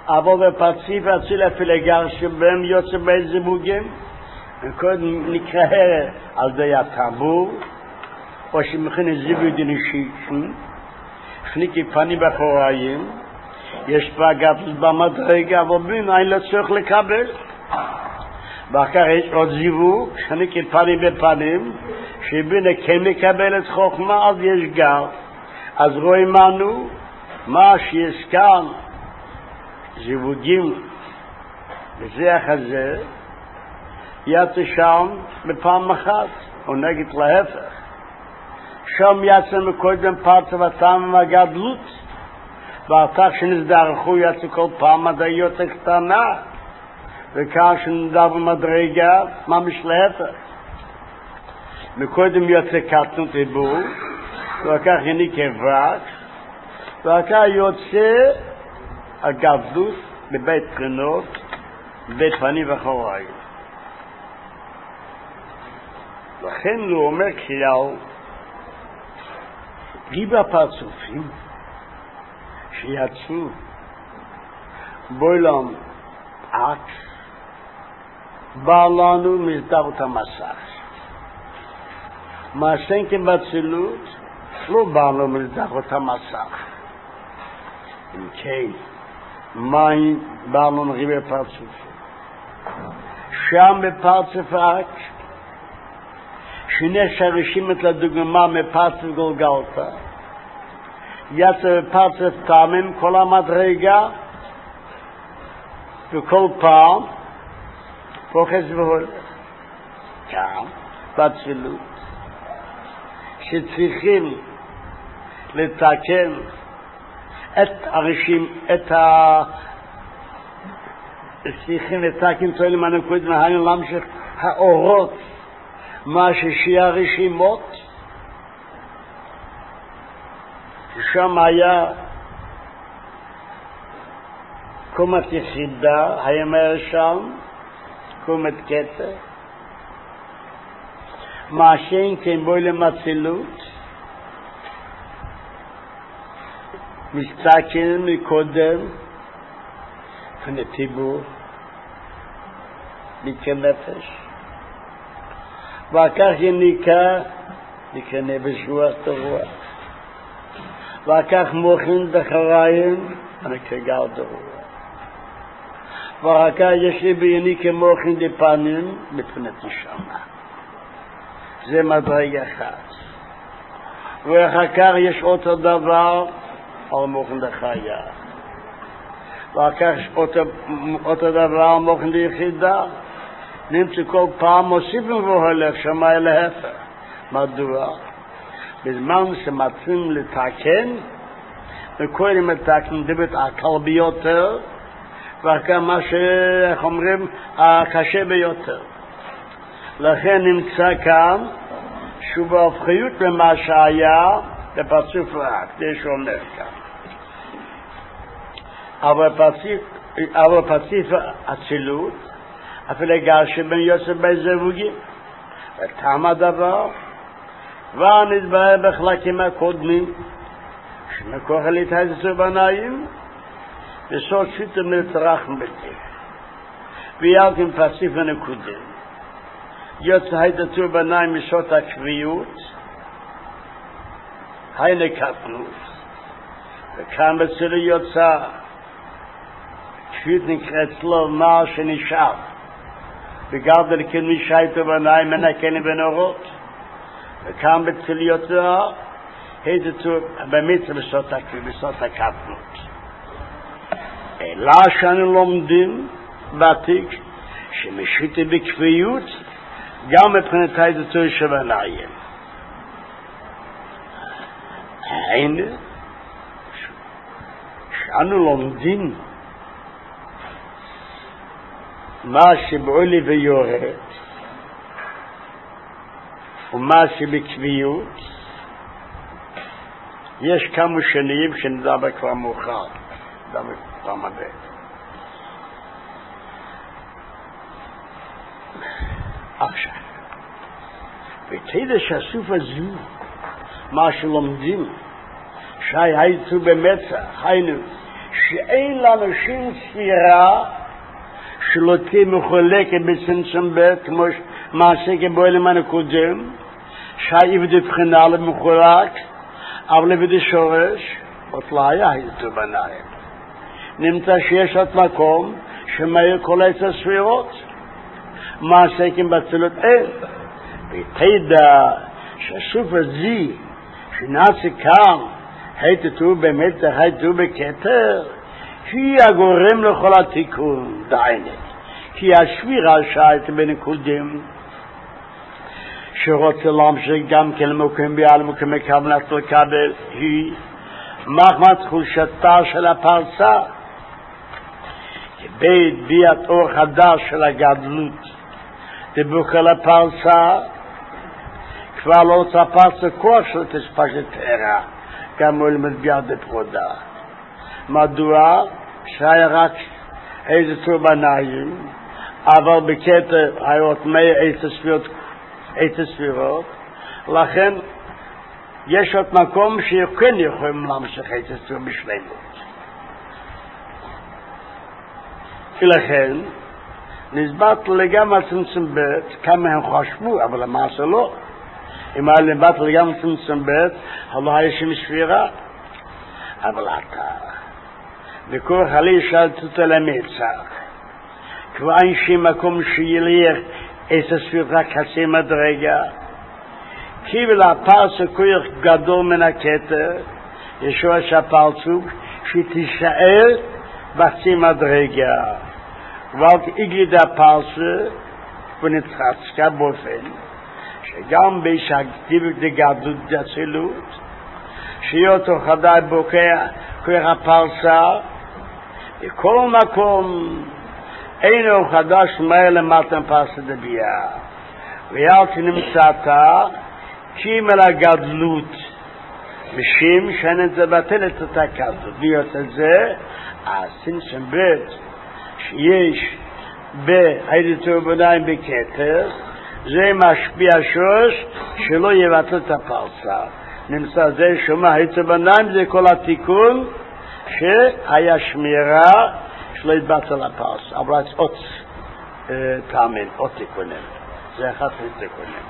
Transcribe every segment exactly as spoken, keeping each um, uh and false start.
אבל בפציף אציל אפילו גר שבהם יוצא בזיווגים, וקודם נקרא על די הטבור, או שמכין זיווגים אישיים, חניקי פנים בחוריים, יש פגעת במדרגה, אבל בין אין לא צריך לקבל. ואחר כך יש עוד זיווג, חניקי פנים בפנים, שבין כן לקבל את חוכמה, אז יש גר. אז רואים לנו, מה שיש כאן, זיווגים, בזה הזה, יצא שם בפעם אחת, או נגד להפך. שם יצא מקודם פרצה וטעם והגדלות, ואחר שנסדרכו יצא כל פעם מדעיות הקטנה, וכאן שנדע במדרגה, ממש להפך. מקודם יוצא קטנות עיבור, ואחר כך יניק אבק, ואחר כך יוצא הגדלות בבית פרינות, בבית פנים וחוריים. לכן הוא אומר כלל, ריב הפרצופים שיצאו בוילם עק, בא לנו מזדרות המסך. מעשנקים בצילות, לא בא לנו מזדרות המסך. אם כן, מים בא לנו ריב הפרצופים. שם בפרצוף עק, שני שרשימת לדוגמה מפרצוף גולגלתה, יצא בפרצוף טעמים כל המדרגה, וכל פעם, פוחס והולך. כאן, בצילות, שצריכים לתקן את הרשים, את ה... צריכים לתקן תואלים הנקוד מהיום להמשיך האורות, מה ששיע רשימות, שם היה קומת יחידה, היה מהר שם, קומת קטע, מה שאין כן בוי למצילות, מסתכל מקודם, כנתיבור, מכנפש, ואחר כך יניקה, נקנה בשרוח תרוח. ואחר כך מוכן בחריים, נקגר תרוח. ואחר כך יש לי ביניקה מוכן דפנים, בפנת נשמה. זה מדרג אחד. ואחר כך יש אותו דבר, על מוכן דחיה. ואחר כך יש אותו, אותו דבר, על מוכן ליחידה. נמצא כל פעם מוסיפים והולך שמה להפך. מדוע? בזמן שמצאים לתקן, וקודם לתקן דבט הקל ביותר, ואחר מה שאנחנו אומרים, הקשה ביותר. לכן נמצא כאן, שהוא בהפחיות למה שהיה, בפרצוף רק, זה שאומר כאן. אבל פרצוף הצילות, אפילו גרשם בן יוסף בזווגים, ותם הדבר, ונתבהר בחלקים הקודמים, שמכוח להתהזסו בנאים, וסוד שיתם לצרח מבטא. ויאלתם פסיף ונקודם. יוצא הידתו בנאים מסוד הקביעות, היי נקטנות. וכאן בצלו יוצא, קביעות נקראת לו מה שנשאר. וגרדל כמי שייתו בנאים מנקנים ונורות. וכאן בצל יוצא, הידתו במצע בסוד הקביעות, בסוד הקטנות. אלא שאנו לומדים בעתיק שמשיתי בקביעות גם מבחינת הידתו שבנאים. הנה, שאנו לומדים מה שבעולי ויורד ומה שבקביעות, יש כמה שנים שנדבר כבר מאוחר, נדבר פעם הבא. עכשיו, ותדע שהסוף הזו, מה שלומדים, שהי הייתו במצע, היינו, שאין לאנשים ספירה שלא תהיה מחולקת בצמצום ב' כמו מעשה כבועלם הנקודם, שהעבד הבחינה למחולק, אבל עבד שורש, עוד לא היה איתו בניים. נמצא שיש עוד מקום שמאיר כל עשר ספירות, מעשה כבצלות אין. ותדע שהסוף הזה שנעשה כאן, הייתו באמת, הייתו בכתר, היא הגורם לכל התיקון, דיינת. כי השבירה שהייתה בנקודים, שרוצה להמשיך גם כן למוקם ביעל מוקם כוונת לקבל, היא מחמת תחושתה של הפרסה, בית ביאת אור חדש של הגדלות, דיבוק על הפרסה, כבר לא רוצה פרסה כוח של תספשת תארה, גם הוא למד ביד בפרודה. מדוע? שהיה רק איזה צורבניים, אבל בקטע היו מאה עשר ספירות, עשר ספירות, לכן יש עוד מקום שכן יכולים להמשיך עשר ספירות בשלמות. ולכן נסבט לגמרי צמצום ב' כמה הם חשבו, אבל למעשה לא. אם היה נסבט לגמרי צמצום ב', לא היה שם ספירה. אבל אתה וכוח עלי שאלת אותה למצח כבר אין שם מקום שילך עשר ספירות רק חצי מדרגה, כי ולפרס כוח גדול מן הכתר ישוע שהפרצוף שתישאר בחצי מדרגה, ועל תיגליד הפרס ונתחצקה באופן שגם בהשגתיב לגדלות דצילות שיהיה אותו חדאי בוקע כוח הפרסה בכל מקום אינו חדש מהר למתן פרסה דבייה, ויאלתי נמצאתה כי מלה גדלות משום שאני תבטלת את הכזאת להיות את זה הסנסם בית שיש בהידתו בניים בכתר, זה משפיע שוש שלא יבטל את הפרסה. נמצא זה שמה הידתו בניים זה כל התיקון שהיה שמירה שלא יתבטל הפרסה, אבל זה עוד פעמים, עוד תיקונים, זה אחד תיקונים.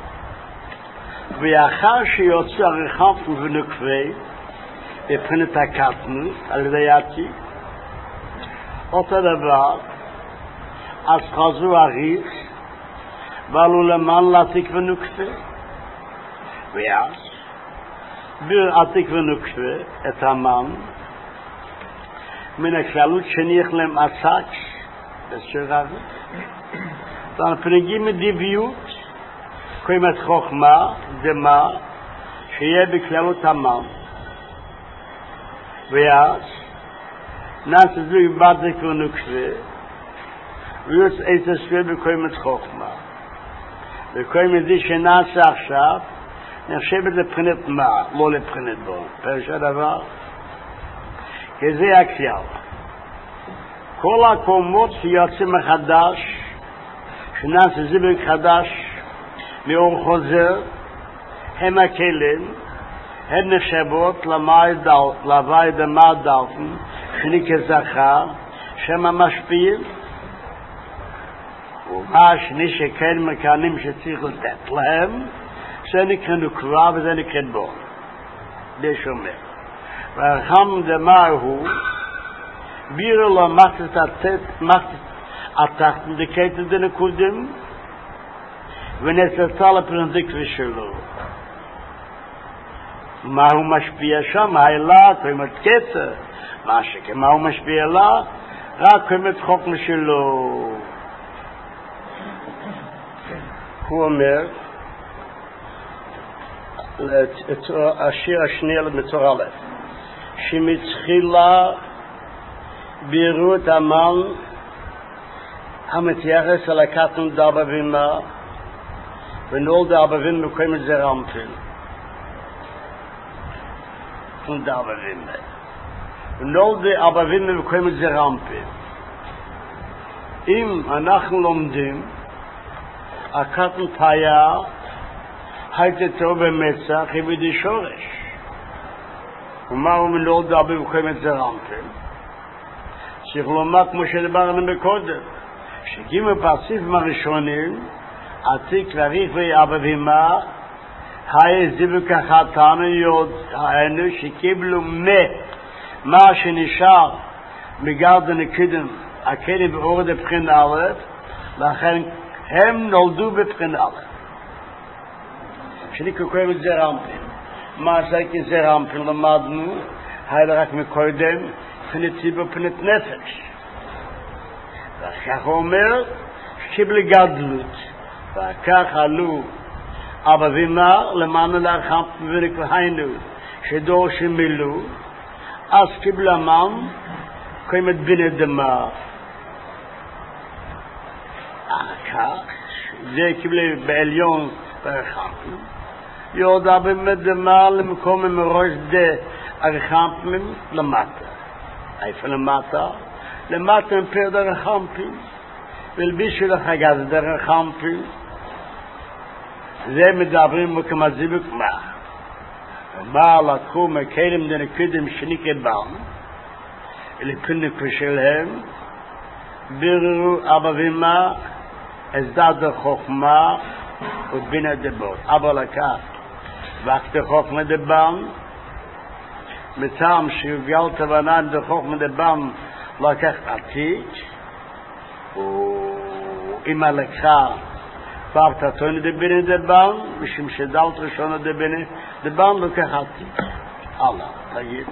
ואחר שיוצא הרחב ונקווה בבחינת הקטנות על ידי עתיק, אותו דבר, אז חזו הריץ ועלו למען לעתיק ונקווה, ואז בעתיק ונקווה את המן מן הכללות שניח להם עסק בסדר dann פנגים מדיביות קוים את חוכמה דמה שיהיה בכללות המן, ואז נעשה זו בעתיק ונקווה ויוץ איזה ספיר בקוים את חוכמה, וקוים את זה שנעשה עכשיו נחשבת לבחינת מה, לא לבחינת בו. פרש הדבר כי זה הכלל, כל הקומות שיוצאים מחדש שנעשה זיבק חדש מאור חוזר הם הכלים, הן נחשבות לוואי דמה דלפן שני כזכר שהם המשפיעים, ומה שני שכן מכנים שצריך לתת להם זה נקרא נקרא וזה נקרא בו. זה שומר והרחם דמה הוא בירו לו מחת התחת דקייתת דנקודם ונצלצה לפרנדיקרי שלו. מה הוא משפיע שם? הילה קיימת קצר מה שכן מה הוא משפיע לה? רק קיימת חוכמה שלו. הוא אומר את השיר השנייה למצור א' שמצחילה בירו את המן המתייחס על הקטן דאבא וימה ונול דאבא וימה מקיים את זה רמפל דאבא וימה ונול דאבא וימה מקיים את זה רמפל. אם אנחנו לומדים הקטן פיה הייתו במצח היא בדי שורש, ומה הוא מנול דאבא מקיים את זה רמפל צריך לומר כמו שדיברנו מקודם, שגימו פרציפים הראשונים, עתיק וריך ואבא ואמא, היי זיווק החתן היינו שקיבלו מה שנשאר מגרדן הקדם, הקדם באורד הבחין א', לכן הם נולדו בבחין א'. שאני קוראים את זה רמפים. מה זה כזה רמפים למדנו, היה רק מקודם, פנת ציבור פנת נפש. וכך הוא אומר, שקיבל גדלות, וכך עלו אבא ואמא למען להרחם ונקלהיינו, שדור שמילאו, אז קיבל אמם, קיימת בני דמה. כך, זה קיבל בעליון ברחמים, יורדה במדמה למקום מראש דה הרחמים למטה. איפה למטה? למטה הם פרד הרחמים, ולבישו לך גז דרחמים, זה מדברים וכמה זיבוק מה. ומה לקחו מקדם דנקדם שניקה בם, לפינקו שלהם, ביררו אבא ואמא, הזדד החוכמה ובינה דבות. אבא לקח וקת החוכמה דבם, מטעם שיוגל תבנן דחוכמה דבם לקח עתיק, ואמא לקחה פעם תתוני דבינה דבם, משום שדלת ראשונה דבינה דבם לקח עתיק. הלאה, תגיד.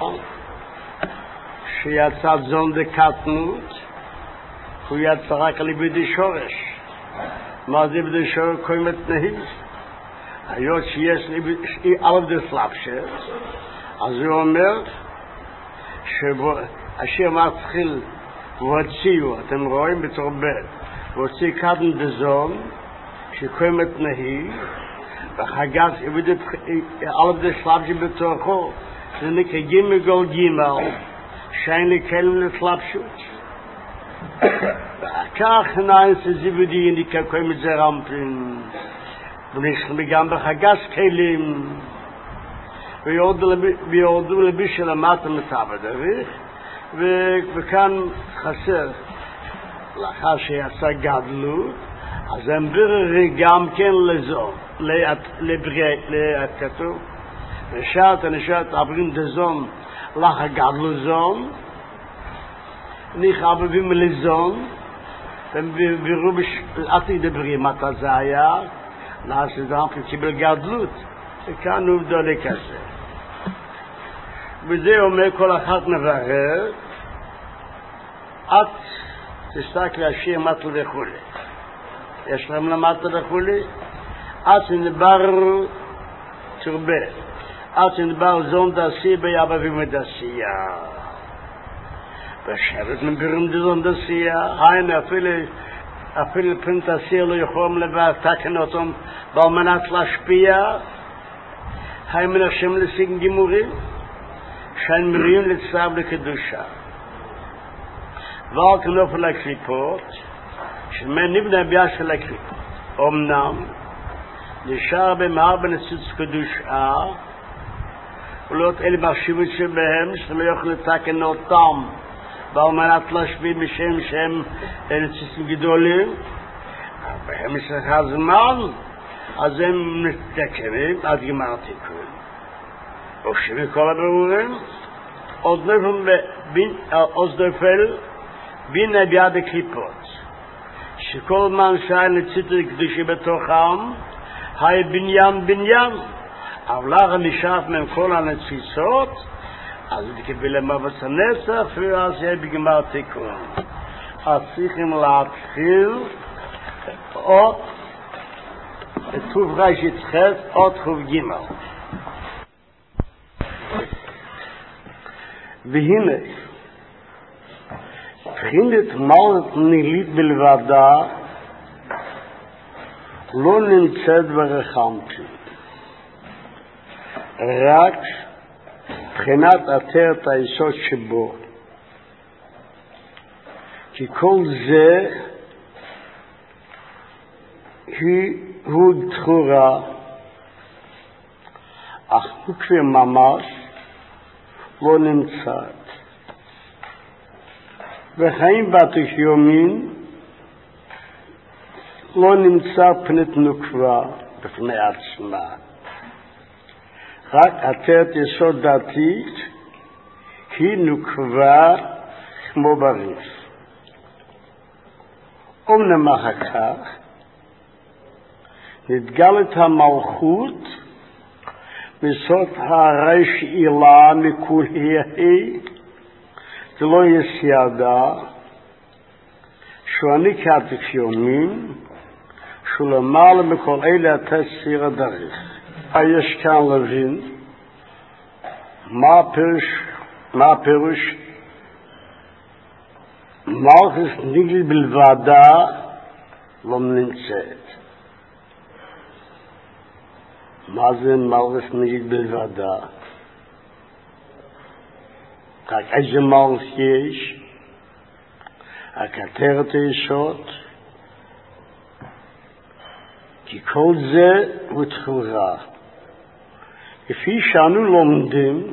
שיצא זון דקטנות, הוא יצא רק על ידי שורש. מה זה ידי שורש? קוראים את נהיס. היות שיש אלף דסלאפשר, אז הוא אומר, השיר מתחיל, והוציאו, אתם רואים בתור ב', והוציא קטן דזון, שקוראים את נהיס, וחגז אלף דסלאפשר בתוכו, זה נקרא גימל גול גימל, שאין לי כלים לסלאפשות. וכך נאנס זיבודי ניקה קוראים את זה רמפים, ונשכם גם בחגז כלים, ויורדו לבישה למטה מטבע דריך, וכאן חסר, לאחר שיצא גדלות, אז הם ביררי גם כן לזון, לכתוב, ושעת הנשעת עברים דזון, לך גדלו זון, ניח אבבים לזון, ובירו עתיד דברים מתי זה היה, נעשה דרמפים קיבל גדלות, וכאן הוא דולק הזה. וזה אומר כל אחת נברר, את תסתכל להשאיר מטל וכולי. יש להם למטל וכולי, את נדבר תרבה, את נדבר זון דעשי ביאבבים דעשייה. ושבת נבירים דזון דעשייה, היינו אפילו, אפילו פרינט עשייה לא יכולים לבד, תקן אותם בעל מנת להשפיע, הם מנחשים לסיגן גימורים, שהם מריעים לצלב לקדושה. ועל כנופל הקליפות, שמן נבנה בייה של הקליפות. אמנם, נשאר במהר בנצוץ קדושה, ולאות אלה מחשיבות שבהם, שלא יוכל לתקן אותם, בעל מנת להשפיע משם שהם נצוצים גדולים, והם יש לך זמן, אז הם מתקנים עד גמר תיקון. ושמי כל הבירורים, עוד נפל בין ביד הקליפות, שכל מן שהיה נציתו קדושי בתוכם, היה בניין בניין, אבל לך נשאף מהם כל הנציצות, אז תקבל למוות הנצח, ואז יהיה בגמר תיקון. אז צריכים להתחיל עוד תוב רייש יצחס, עוד תוב גימל. והנה, בחינת מעלת נילית בלבדה, לא נמצאת ברחמתי. רק בחינת עטרת היסוד שבו. כי כל זה היא הוא תחורה, אך הוא כבר ממש לא נמצאת. וחיים בתיכיומין לא נמצא פנית נוקבה בפני עצמה. רק עטרת יסוד דתית היא נוקבה כמו בריף. אומנם אחר כך נתגלת המלכות מסוד הריש עילה מכול היא זה לא יסיידה שאני כתיכיומין שלמעלה מכל אלה התסיר הדרך. יש כאן להבין מה פירוש מה פירוש מלכות נגל בלבדה לא נמצאת. מה זה מלכות נגל בלבדה? רק איזה מלכות יש? הכתרת היסוד כי כל זה הוא תחורה. כפי שאנו לומדים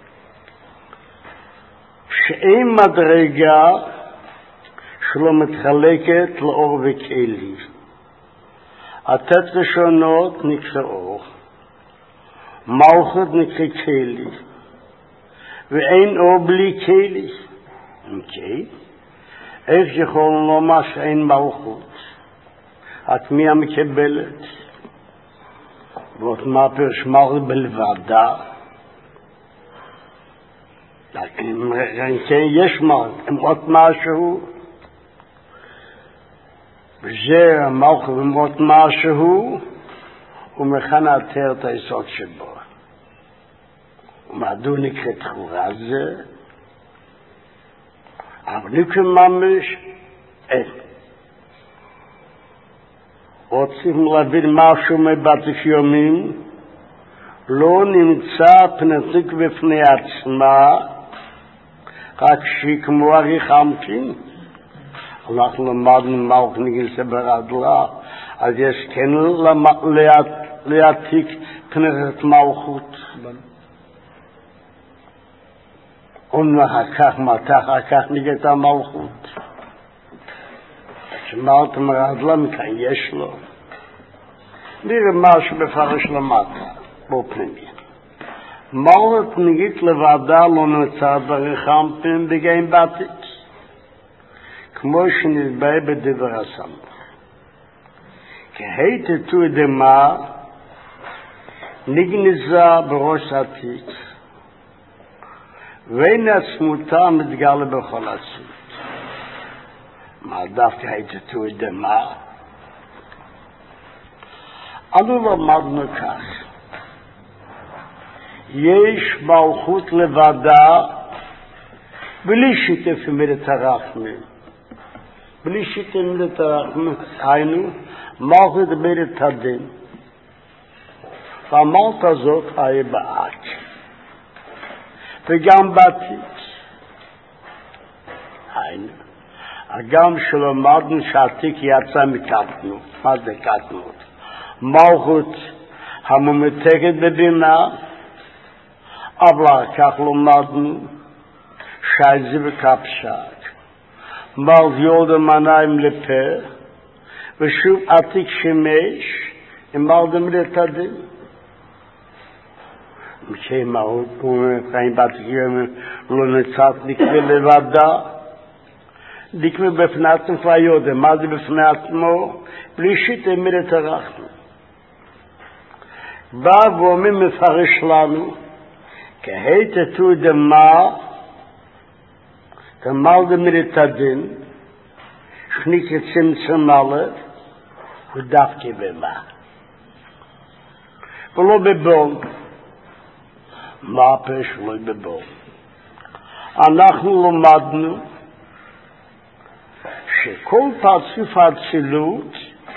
שאין מדרגה שלא מתחלקת לאור וכלי. התת ראשונות נקראו, מלכות נקרא כלי, ואין אור בלי כלי. אוקיי? איך יכולנו לומר שאין מלכות? את מי המקבלת? ואת מה פירוש מלכות בלבדה? אם כן יש מלכות, אם עוד משהו, וזה המלכות אם עוד משהו, הוא מכאן עטר את היסוד שבו. ומדוע נקרא תחורה זה? אבל נקרא ממש, אין. רוצים להבין משהו מבתיכיומין, לא נמצא פנתיק בפני עצמה, רק שהיא כמו אריך אמצ'ין. אנחנו למדנו מלכות נגל סברדלה, אז יש כן להעתיק פנתיק מלכות. ואחר כך, מתי אחר כך נגלת המלכות? שמלכות מרדלה מכאן יש לו. נראה משהו בפרש למטה, בו פנימי. מלכות נגלת לבדה לא נמצא דרך אמצ'ין בגין בתית. כמו שנתבהר בדבר הסמך. כהיתתו דמה נגנזה בראש עתיק, ואין עצמותה מתגלה בכל עצמות. מה דווקא היתתו דמה? אנו למדנו כך. יש מלכות לבדה בלי שיתף מידת הרחמים. בלי שיתף מידת הרחמים, היינו מלכות מידת הדין. והמלכות הזאת היה בעת. וגם בתית. היינו. גם שלמדנו שעתיק יצא מקטנות. מה זה קטנות? מלכות המומתקת בבינה, אבל כך למדנו שזה בקפשק. מלכות יולדה מניים לפה, ושוב עתיק שמש, עם מלכות מידת הדין. מכן מלכות, חיים בתיכיומין, לא נצאת נקרא לבדה, נקרא בפני עצמו כבר יודע, מה זה בפני עצמו? בלי שיתף מידת הרחמים. בא ואומר מפרש לנו, כהיתתו דמה, כמלכות מידת הדין, שנקרא צמצום א', הוא דווקא במה. ולא בבון. מה פירוש לא בבון? אנחנו למדנו שכל פרצוף האצילות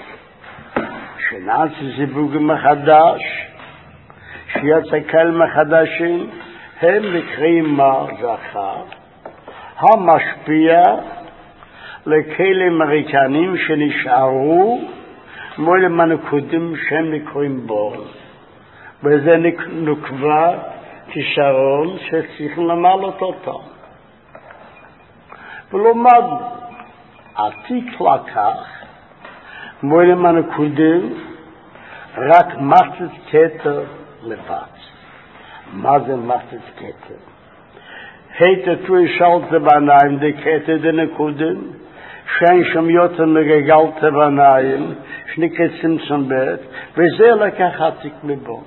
שנעשה זיווג מחדש, שיצא כל מחדשים, הם נקראים מה זכר, המשפיע לכאלה אמריקנים שנשארו מול המנקודים שהם נקראים בו. וזה נקבע כישרון שצריכים למלות אותם. ולומדנו, עתיק לקח, מוילה מנקודים, רק מסת כתר לבד. מה זה מסת כתר? היית תו ישלת בעיניים, די כתר די נקודים, שאין שם יותר מגגלת בעיניים, שנקרא צמצום בית, וזה לקח עתיק מבון.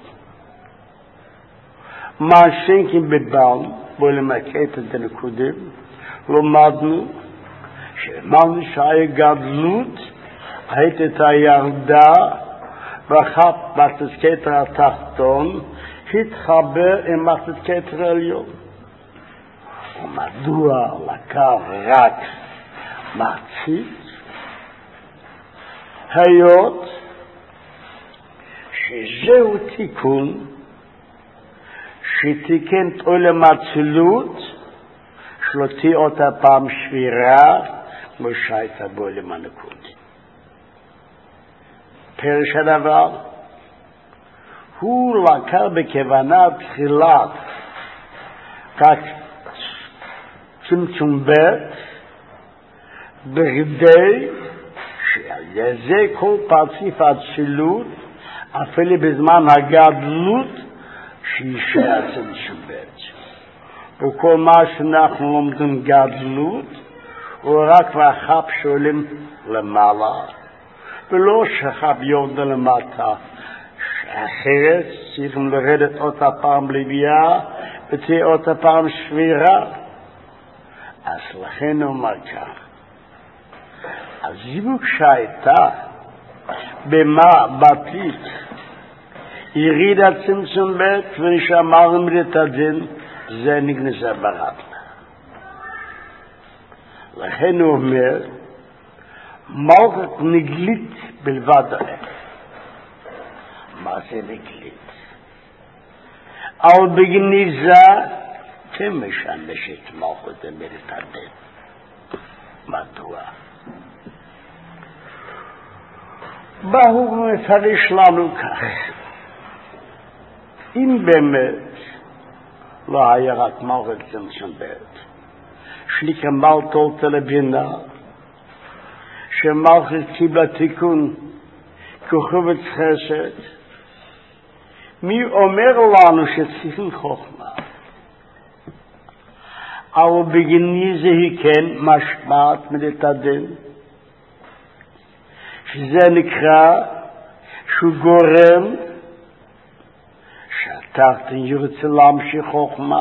מה שנקים בבן, מוילה מכתר די נקודים, למדנו, שמענו שהיה גדלות, הייתה הירדה, ואחת מסת כתר התחתון, התחבר עם מסת כתר העליון. ומדוע לקח רק מחצית? היות שזהו תיקון, שתיקן את עולם האצילות, שלא תהיה אותה פעם שבירה, כמו שהייתה בעולם הנקודי. פרש הדבר, הוא לקח בכוונה תחילת רק צמצום בית, בכדי שעל ידי כל פרציף האצילות, אפילו בזמן הגדלות, שישאר צמצום בית. וכל מה שאנחנו לומדים גדלות, הוא רק ואחר שואלים למעלה, ולא שחב יורד למטה, שאחרת צריכים לרדת אותה פעם לביאה, ותהיה אותה פעם שבירה. אז לכן הוא אומר כך, הזיווג שהייתה, במה בתית, ירידה צמצום בית, ונשאמרנו את הדין, זה נגנזה ברדנה. לכן הוא אומר, מלכות נגלית בלבד עליהם. מה זה נגלית? אבל בגניזה, כמשמשת מלכות אמרת הדין. מדוע? בהו מפרש לנו כך. אם באמת לא היה רק מלכות צמצום בית, שליק המלכות לבינה, שמלכות קיבלה תיקון כוכבת חסד, מי אומר לנו שצריכים חוכמה? אבל בגניזה היא כן משמעת מלאת הדין, שזה נקרא שהוא גורם שהתחתן ירצה להמשיך חוכמה,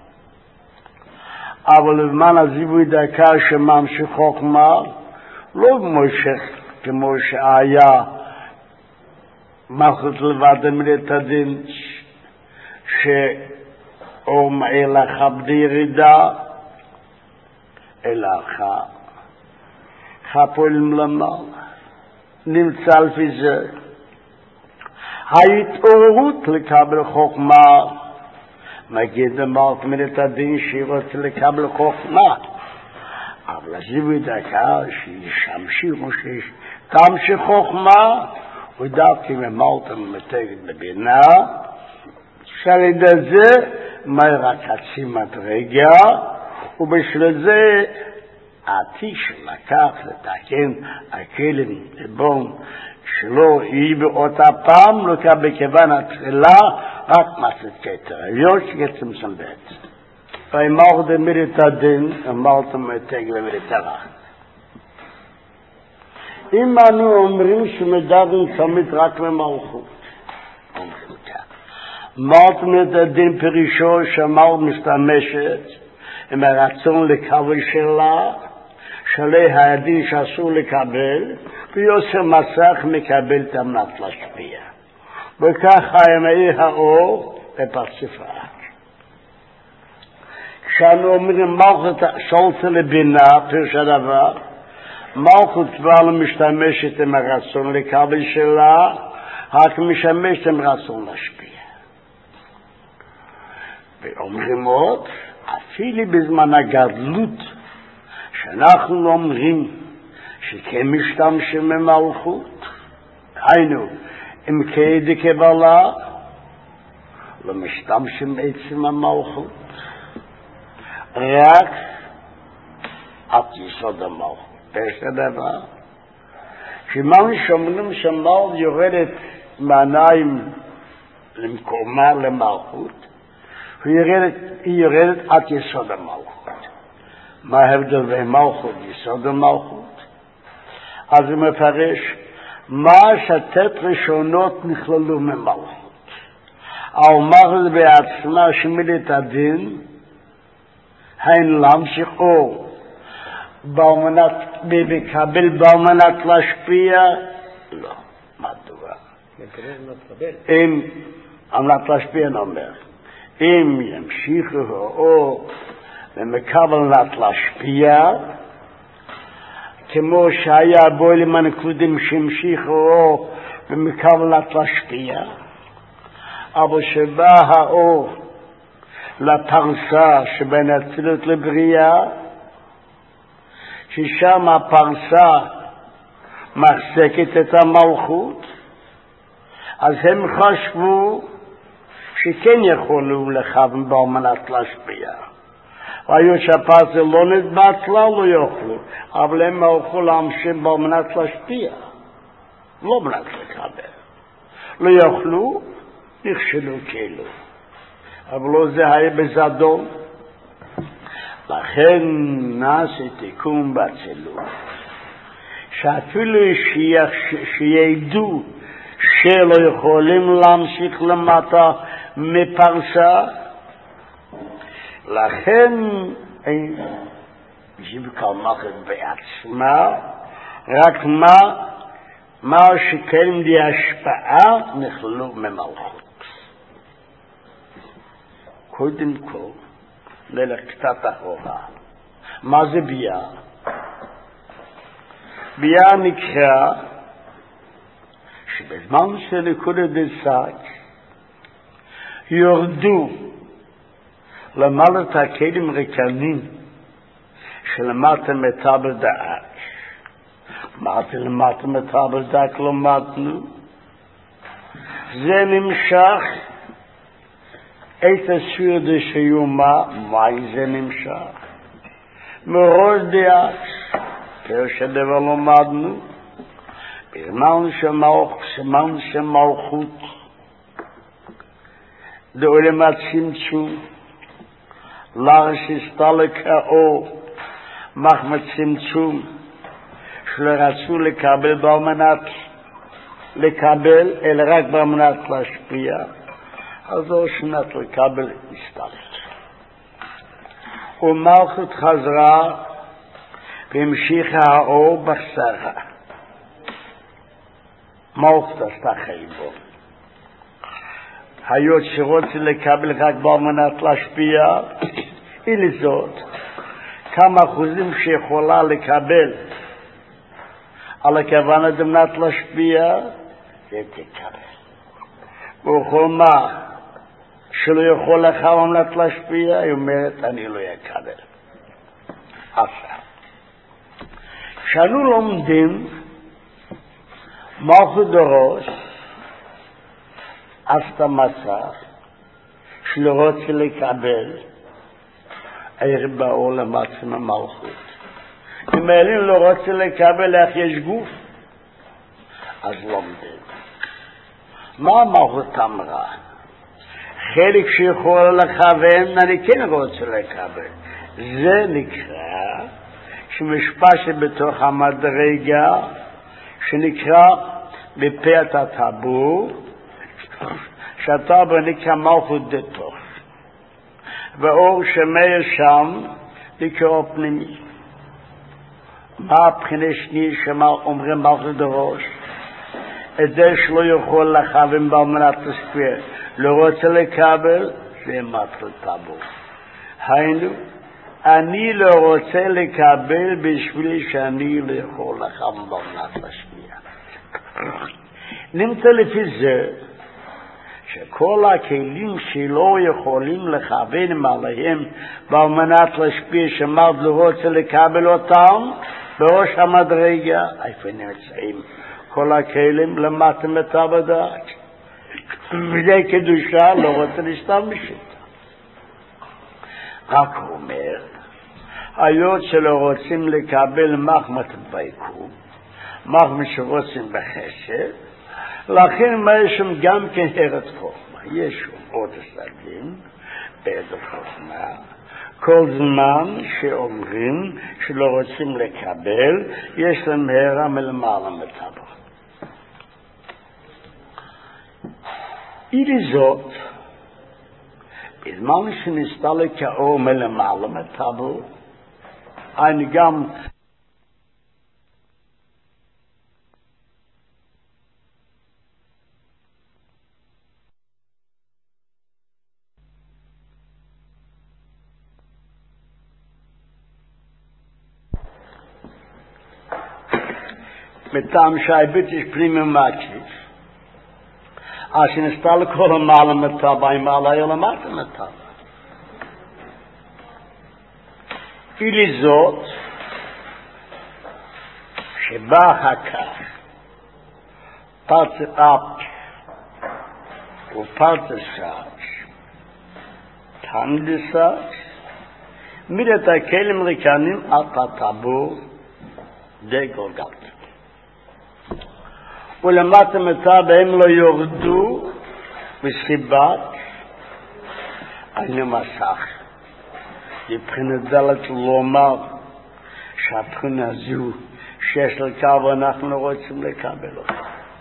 אבל בזמן הזיווי דקה שממשיך חוכמה, לא מושך כמו שהיה מלכות לבד מלאת הדין, שאור מעיל לך בירידה, אלא חפולים למעלה. נמצא לפי זה. ההתעוררות לקבל חוכמה, מגיד למלכות מלאת הדין שהיא רוצה לקבל חוכמה, אבל הזיווי דקה שישמשיכו שתמשיך חוכמה, הוא דווקא ממלכות מתגת בבינה, שעל ידי זה מהי רק חצי מדרגה, ובשביל זה העתיק שלקח לתקן הכלים לבון שלא יהיה באותה פעם, לא כך בכיוון התחילה, רק מסת כתר, היות שצמצום בית. ואמרת מלאת הדין, אמרת מתגת בבינה. אם אנו אומרים שמדברים תמיד רק ממלכות, אמרת מלאת הדין פירושו שאמרת משתמשת עם הרצון לקבל שלה, שלי הדין שאסור לקבל, ויוסר מסך מקבל את המנת להשפיע. וככה ימאיר האור בפרצופה. כשאנו אומרים מלכות שולטה לבינה, פירוש הדבר, מלכות כבר לא משתמשת עם הרצון לקבל שלה, רק משתמשת עם רצון להשפיע. ואומרים עוד, אפילו בזמן הגדלות, שאנחנו לא אומרים שכן משתמשים במלכות, היינו, אם כעדי קבלה, לא משתמשים בעצם המלכות, רק עד יסוד המלכות. פשט הדבר. כיוון שאומרים שמל יורדת מעיניים למקומה למלכות, היא יורדת, היא יורדת עד יסוד המלכות. מה ההבדל בין מלכות יסוד המלכות? אז הוא מפרש מה שתת ראשונות נכללו ממלכות. המלכות בעצמה שמידת הדין, הן להמשיכו בקבל באמנת להשפיע? לא. מדוע? אם אמנת להשפיע נאמר, אם ימשיכו או ומקבלת להשפיע, כמו שהיה בוילים הנקודים שהמשיכו או ומקבלת להשפיע, אבל שבא האור לפרסה שבין אצילות לבריאה, ששם הפרסה מחזקת את המלכות, אז הם חשבו שכן יכולו לכוון באמנת להשפיע. והיו שהפרסה לא נתבטלה, לא יוכלו, אבל הם הלכו להמשיך באמנת להשפיע, לא מנת לקבל. לא יוכלו, נכשלו כאילו. אבל לא זה היה בזדון. לכן נעשה תיקון בצילום, שאפילו שידעו שלא יכולים להמשיך למטה מפרסה, לכן יבקל מלכות בעצמה, רק מה, מה שכן די השפעה נכללו ממלכות. קודם כל, נלך קצת אחורה. מה זה ביאה? ביאה נקרא שבזמן שנקודת דסק יורדו למעלת הכלים ריקנים שלמטה מטבל דעת. מה זה למטה מטבל דעת למדנו? זה נמשך את הספיר דשיומה, מה זה נמשך? מראש דעת, פרש הדבר למדנו, בזמן שמלכות, שמלכות, דעולם הצמצום, לרסיסתה לקאו, מחמת צמצום, שלא רצו לקבל באמנת, לקבל, אלא רק באמנת להשפיע, אז לא שנת לקבל הסתלת. ומלכות חזרה והמשיכה האור בחסרה. מלכות עשתה חייבו. היות שרוצה לקבל רק באמנת להשפיע, היא לזאת כמה אחוזים שיכולה לקבל על הכוונה דמנת להשפיע, זה תקבל. וכל מה שלא יכול לך אמנת להשפיע, היא אומרת, אני לא אקבל. עכשיו, כשאנו לומדים מלכות דרוש, עשתה מצב שלא רוצה לקבל עיר בעולם עצמה מלכות. אם אלים לא רוצה לקבל איך יש גוף, אז לומדים. מה המלכות אמרה? חלק שיכול לכוון, אני כן רוצה לקבל. זה נקרא שמשפשת בתוך המדרגה, שנקרא בפעת הטבור, שהטבור נקרא מלכות דתוך. ואור שמאיר שם נקרא פנימי. מה הבחינה שנייה שמה אומרים מלכות דרוש? את זה שלא יכול לכוון באמנת להשפיע, לא רוצה לקבל, זה מלכות טבור. היינו, אני לא רוצה לקבל בשביל שאני לא יכול לכוון באמנת להשפיע. נמצא לפי זה שכל הכלים שלא יכולים לכוון עליהם באמנת להשפיע, שמרד לא רוצה לקבל אותם בראש המדרגה, איפה נמצאים כל הכלים למטה מטה בדעת. וזה קדושה לא רוצה להשתמש איתה. רק הוא אומר, היות שלא רוצים לקבל מחמת ביקום, מחמת שרוצים בחסד, לכן מה יש שם גם כן ארץ חוכמה. יש שם עוד הסגים בארץ חוכמה. כל זמן שאומרים שלא רוצים לקבל, יש להם הערה מלמעלה מטבע. אילי זאת, בזמן שנסתה לקאור מלמעלה מטבע, אני גם מטעם שהביט יש פנימי מקיף, אז שנסתה לקרוא למעלה מטבע, היא מעלה היה למטה מטבע. אילי זאת, שבא אחר כך, פרצה אפ ופרצה סאץ', תנדה סאץ', מידת הכלים ריקנים על הטבור די גולגלת. ולמטה מטבע הם לא יורדו בסיבת על מסך. מבחינת דלת לומר שהבחינה זו שיש לקבל אנחנו לא רוצים לקבל אותה.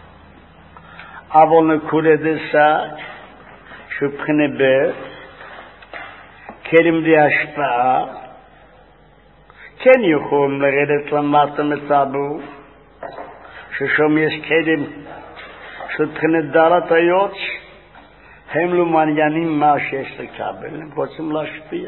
אבל נקודה דסה שבחינה ב' כלים די השפעה כן יכולים לרדת למטה מטבע ששום יש כלים של בחינת דלת היות הם לא מעניינים מה שיש לקבל, הם רוצים להשפיע.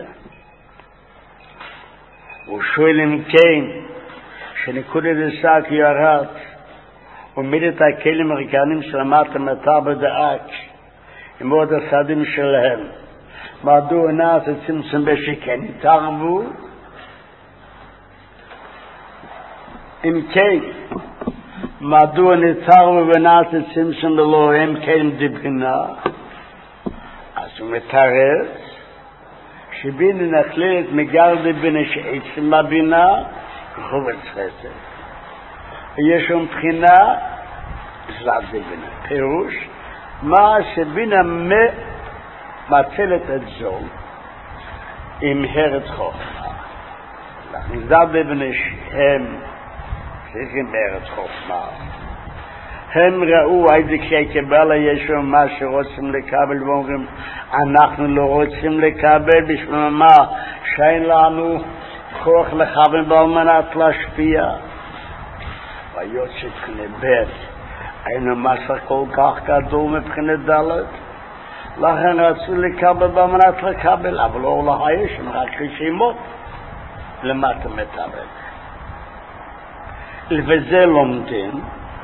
הוא שואל אם כן שנקודת הסק ירד ומידת הכלים הריקנים של המטה מטבע דאק עם עוד הסדים שלהם מדוע נעשה צמצום בשכן התערבו אם כן מדוע נתערבו ונעשה צמצום ולא הם כלים דבחינה אז הוא מתערב שבינה נכללת מגרדה בינה שעצם הבינה חובץ חסד. יש שם בחינה זלת בינה. פירוש מה שבינה מצלת את זו עם הרץ חוכמה. זלת בינה שהם צריכים בארץ חוכמה. הם ראו איזה כקבלה יש שם מה שרוצים לקבל ואומרים אנחנו לא רוצים לקבל בשביל מה שאין לנו כוח לכוון ועל מנת להשפיע. והיות שבחינת ב' היינו מסע כל כך גדול מבחינת ד' לכן רצו לקבל ועל מנת לקבל אבל לא להיש הם רק רשימות למטה מטבל. וזה לומדים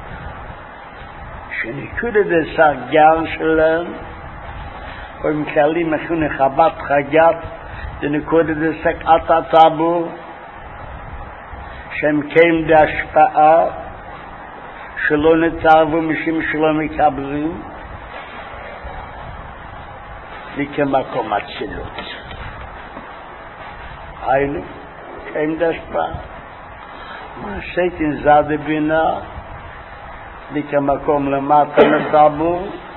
שנקודת הסגר שלהם והם כללים מכון חבת חגת לנקודת הסקעת הטבור שהם קיים די השפעה שלא נתערבו משום שלא מקבלים מכמקום הצילות. היינו קיים די השפעה שייתן זד בינה מכמקום למטה מטבע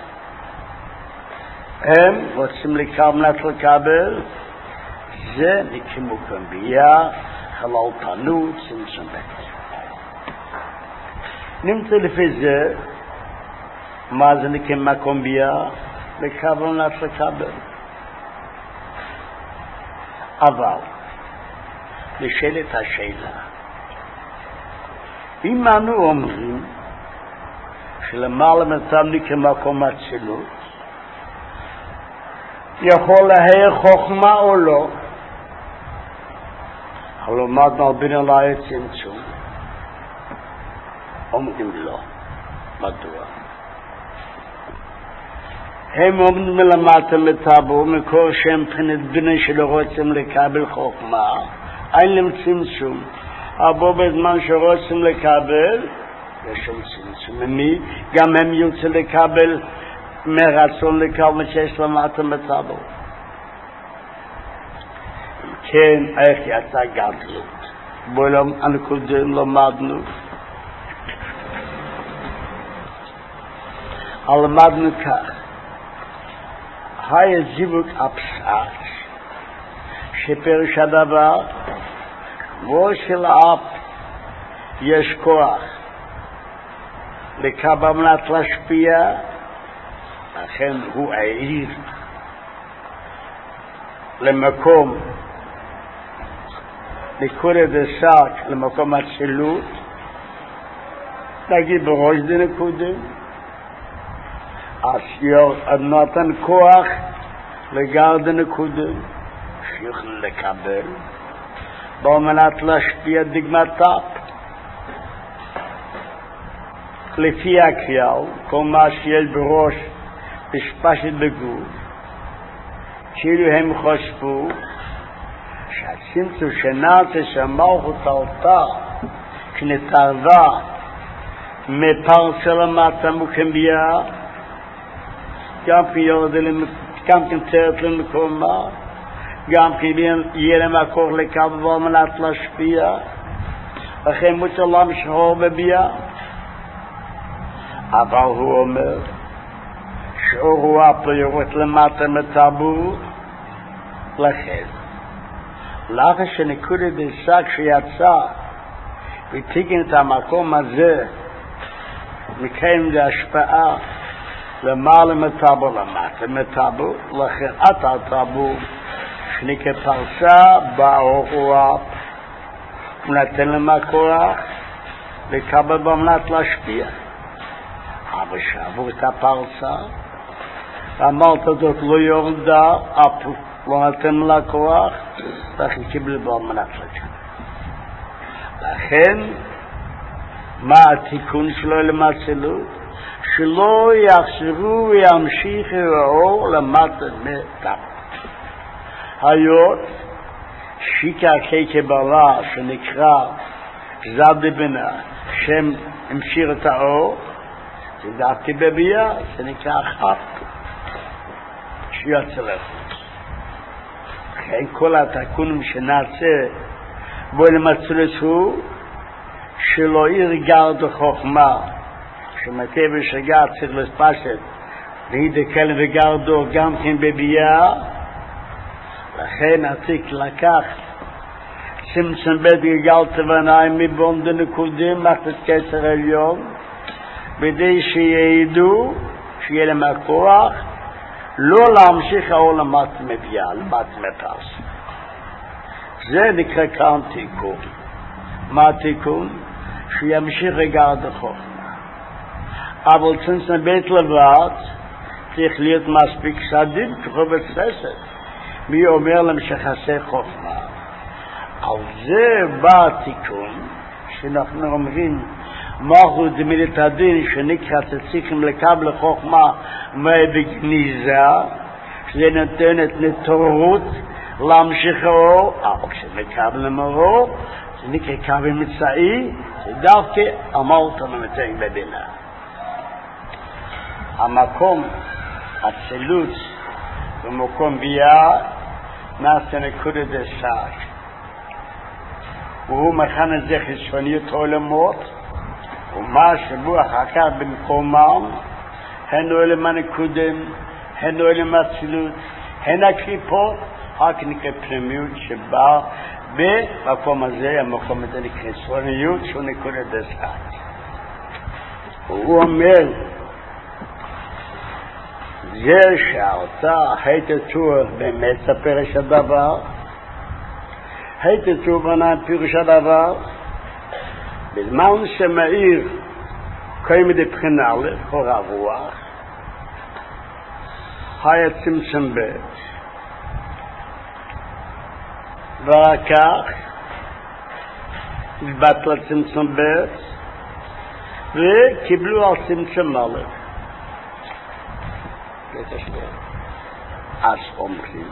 הם רוצים לקבל לקבל זה נקמו קמבייה חללתנות צמצום בית נמצא לפי זה מה זה נקמה קמבייה לקבל לקבל אבל לשאלת השאלה אם אנו אומרים שלמעלה מצב נקמקום הצילות יכול להעיר חוכמה או לא אבל למדנו על בינה להעיר צמצום אומרים לא מדוע הם אומרים למטה מטבע מקור שהם בחינת בינה שלא רוצים לקבל חוכמה אין להם צמצום אבל בזמן שרוצים לקבל יש שם צמצום ממי גם הם יוצא לקבל מרצון לקבל שיש למטה מטבע כן, איך יצא גדלות. בואו הנקודם למדנו. למדנו כך. היה זיווג הפשט, שפרש הדבר, כמו שלאף יש כוח לקבל מנת להשפיע, לכן הוא העיר למקום נקודת השק, למקום הצילות, נגיד בראש דנקודם, אז נותן כוח לגר דנקודם, שיוכל לקבל, בו מנת להשפיע דגמתה. לפי הכלל, כל מה שיש בראש משפשת בגוף, כאילו הם חושבו שהצמצום שנעשה שהמלכות עלתה כנתערבה מפרסה למטה מוקמביה, גם כן יורדה, גם כן תרת למקומה, גם כן יהיה להם הכוח לקבל על מנת להשפיע, לכן מותר להמשיכו בביאה. אבל הוא אומר שאור רוח לא יורד למטה מטבור, לכן לאחר שנקודת השק שיצא ותיקן את המקום הזה מקיים את ההשפעה למעלה מטבור למטה מטבור, לכן אתה הטבור שנקרא פרסה באור רוח ונתן למה כוח לקבל במנת להשפיע. אבל שעבור את הפרסה אמרת זאת לא יורדה, לא נתן לה כוח, לכן קיבל בו מנת לקבל. לכן מה התיקון שלו למצלות? שלא יחזרו וימשיכו האור למטה מטבור. היות שיקה כקבלה שנקרא זד דבנה שם המשיר את האור, דעתי בביאה, זה נקרא אחת שיוצא לחוץ. לכן כל התיקונים שנעשה בו למצלות הוא שלא ירגע את החוכמה שמתי ושגע צריך לספשת להידקל וגרדו גם כן בביאה. לכן עתיק לקח צמצם בית גלגל תבניים מבון דנקודים מחת קצר עליון בדי שיעידו, שיהיה להם הכוח, לא להמשיך העולמת מביאה, למט מפרס. זה נקרא כאן תיקון. מה התיקון? שימשיך רגע עד החוכמה. אבל צמצם בית לבד, צריך להיות מספיק סדים, ככה בתפסת. מי אומר להם שחסר חוכמה? על זה בא התיקון, שאנחנו אומרים, מלכות דמידת הדין שנקרא צריכים לקבל חוכמה בגניזה, שזה נותנת נטורות להמשיך האור, אבל כשמקבלים האור זה נקרא קבל מצאי, זה דווקא אמרת למתן בבינה. המקום הצלות במקום ביאה נעשה נקודת השק, והוא מכן את זה חיצוניות עולמות, ומה שבו אחר כך במקומם, הן עולם הנקודם, הן עולם הצלות, הן הקליפות, רק נקרא פנימיות שבא במקום הזה, המקום הזה נקרא חיצוניות, שהוא נקודת השק. הוא אומר, זה שאתה היית צור באמת הפרש הדבר, היית צור בנה פירוש הדבר, בזמן שמאיר קיים דבחינה לחור הרוח, היה צמצם בית, ורק כך התבטל צמצם בית, וקיבלו על צמצם מלך. אז אומרים,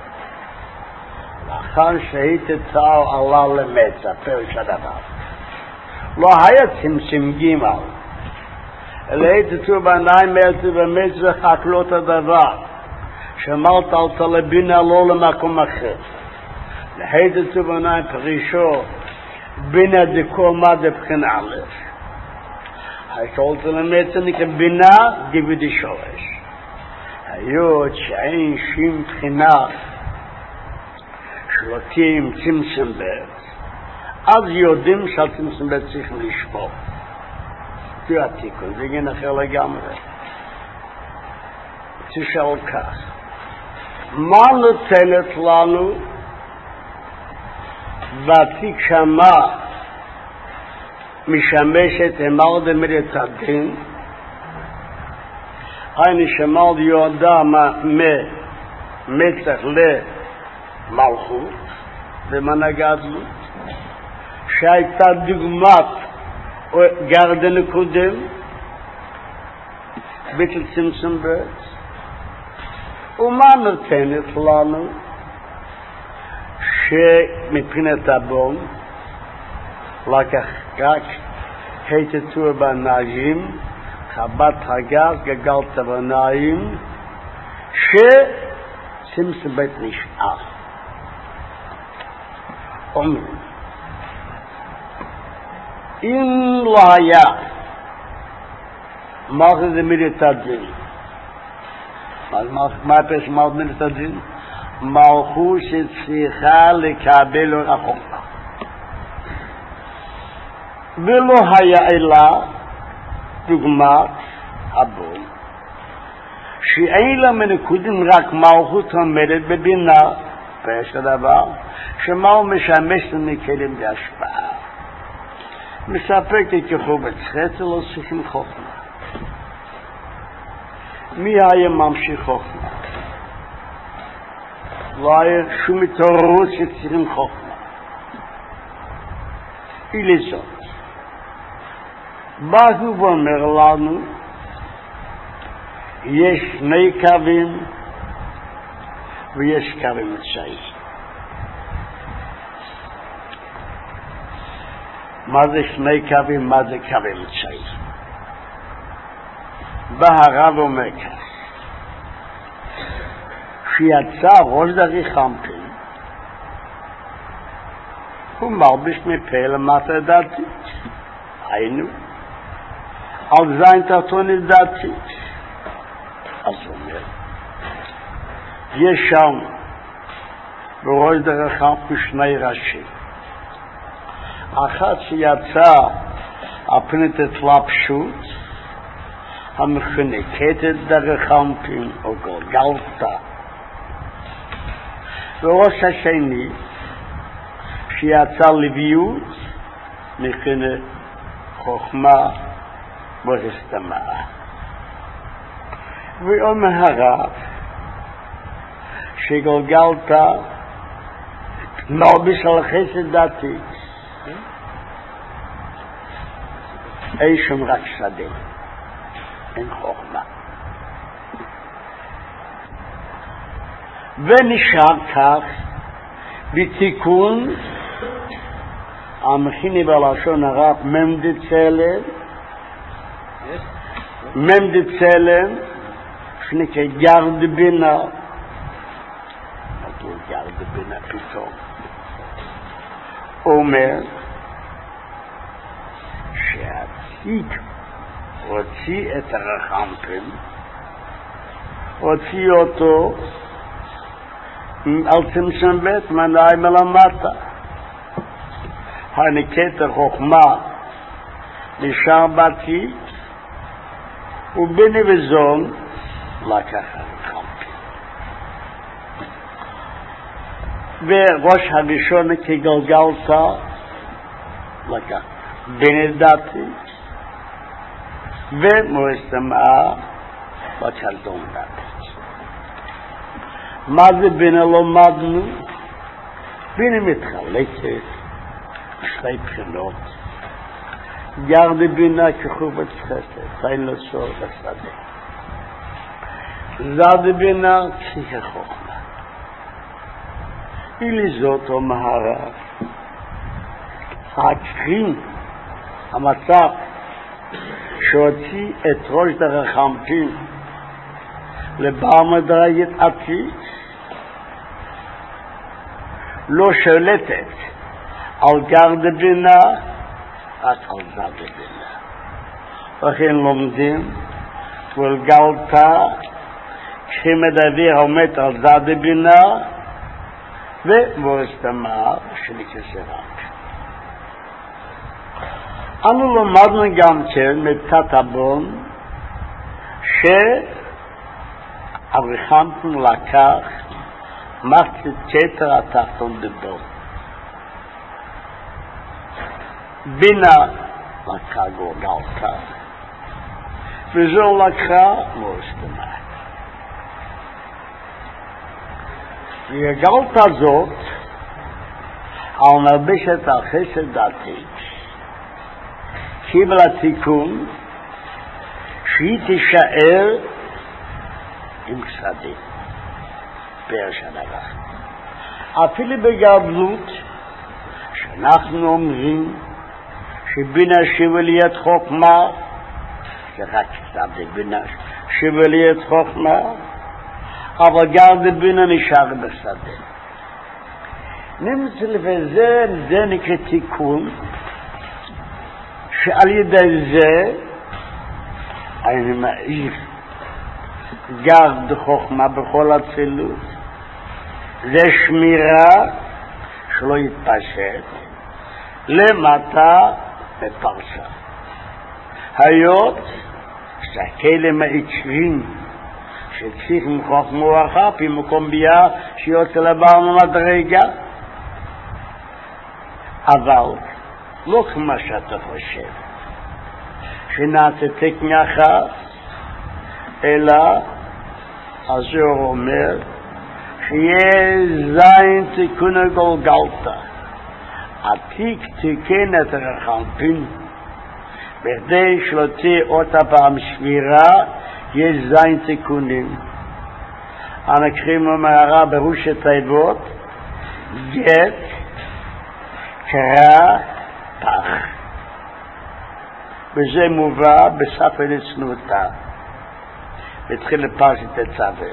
לאחר שהיית צער עלה למצע, פרש הדבר. לא היה צמצם גימל, אלא היית צור בעיניים מלצה ומצע חקלות הדבר, שמלת על תלבינה לא למקום אחר. להידה תובנה פרישו בינה דקומה דבחין אלף. היכולת ללמד נקרא בינה דיווידי שורש. היות שאין שום בחינה שלא תהיה עם צמצם בית, אז יודעים שהצמצם בית צריך לשבור. זה התיקון, זה עניין אחר לגמרי. תשאל כך, מה נוטלת לנו בתיק שמה משמשת אמר דמידת הדין, היינו שמר יהודה ממצח למלכות ומנגדלות, שהייתה דוגמת גרדן קודם ביטל צמצום בית. ומה נותנת לנו שמבחינת הבון לקח רק היתתו בנעים, חבת הגז גגלת בנעים, שצמצום בית נשאר. אומרים, אם לא היה מלכות דמידת הדין, מה הפרש מלכות דמידת הדין? מלכות שצריכה לקבל אור החוכמה. ולא היה אלא דוגמת הבון, שאין לה מנקודים רק מלכות עומדת בבינה, פרש הדבר, שמהו משמש למקלים בהשפעה. מספק ככו בצחצה לא צריכים חוכמה. מי היה ממשיך חוכמה? לא היה שום התעוררות שצריכים חוכמה. ולזאת, בא הוא ואומר לנו, יש שני קווים ויש קווים מצאי. מה זה שני קווים, מה זה קווים מצאי? בא הרב אומר כך, שיצא ראש דרכי חמפין, הוא מלביש מפה למטה דעתי. היינו, על זין תחתון דעתי. אז הוא אומר, יש שם בראש דרכי חמפין שני ראשים. אחת שיצא הפנית התלבשות, המכנקת דרך חמפין או גולגלתה. וראש השני שיצא לביאות, מכנה חוכמה והסתמאה. ואומר הרב שגולגלתה מלביש על חסד דתי. אין שום רק שדה, אין חוכמה. ונשאר כך בתיקון המכיני בלשון הרב ממד צלם, ממד צלם שנקרא גרד בינה. נקרא גרד בינה פתאום. אומר שהתיק הוציא את הרחמפן, הוציא אותו על צמצום בית מנהי מלמטה. הנקט החוכמה נשאר בתיק, וביני וזון לקח הרחמפן. וראש הראשון כגלגלתה לקח ביני דתי, ומועסתמאה בקלדון דתי. מה זה בינה לומדנו? בינה מתחלקת שתי בחינות. גרדי בינה כחובת חסד, אין לו צור בשדה. זרדי בינה צריכה חוכמה. ולזאת אומר הרב, הקרים, המצב שהוציא את ראש דרך חמפין לבר מדרגת עתיד, לא שולטת על גרד בינה, רק על זד בינה. לכן לומדים, ולגלתה, כשמד אוויר עומד על זד בינה, ומורסת המער שנקרא רק. אנו למדנו גם כן מתת הבון, שאברהם לקח מחצית כתר התחתון בבון. בינה לקחה גולגלתה, וזו לקחה מורסת המער. והגלתה זאת, על נלבשת על חסד דתי, קיבלה תיקון, שהיא תישאר עם כסדים, פרש הדבר. אפילו בגבלות, שאנחנו אומרים, שבינה שבליית חוכמה, זה רק כסדי בינה שבליית חוכמה, אבל גרד בינה נשאר בשדה. נמצא לזה, זה נקרא תיקון, שעל ידי זה, אני מעיף גרד חוכמה בכל הצילות, זה שמירה שלא יתפשט, למטה בפרשה. היות שהכלם העיקרים, שצריך מחוכמה וואחה, פי מקום ביה שיוצא לבעל ממדרגה. אבל לא כמו שאתה חושב, שנעשה תקנה אחת, אלא הזוהר אומר, שיהיה זין תיקון הגולגלתה, עתיק תיקן את הרחמפין, בכדי שלא תהיה אותה פעם שבירה, יש זין תיקונים. הנקרים המערה בראש התיבות, גט, קרא, פח. וזה מובא בספר לצנותה. התחיל לפרשת הצווה.